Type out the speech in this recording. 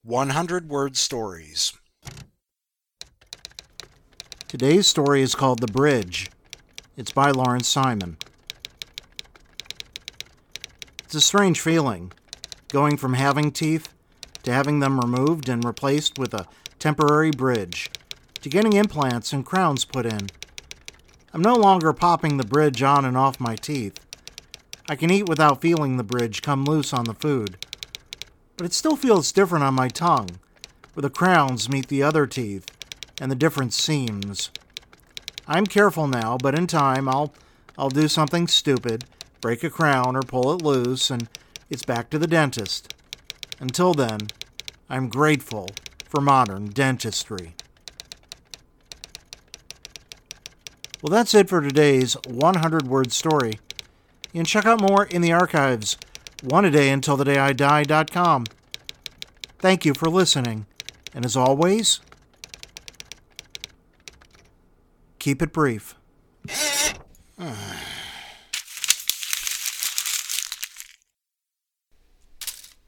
100-word stories. Today's story is called The Bridge. It's by Lawrence Simon. It's a strange feeling, going from having teeth to having them removed and replaced with a temporary bridge, to getting implants and crowns put in. I'm no longer popping the bridge on and off my teeth. I can eat without feeling the bridge come loose on the food. But it still feels different on my tongue, where the crowns meet the other teeth, and the different seams. I'm careful now, but in time I'll do something stupid, break a crown or pull it loose, and it's back to the dentist. Until then, I'm grateful for modern dentistry. Well, that's it for today's 100-word story. You can check out more in the archives, oneadayuntilthedayidi.com. Thank you for listening, and as always, keep it brief.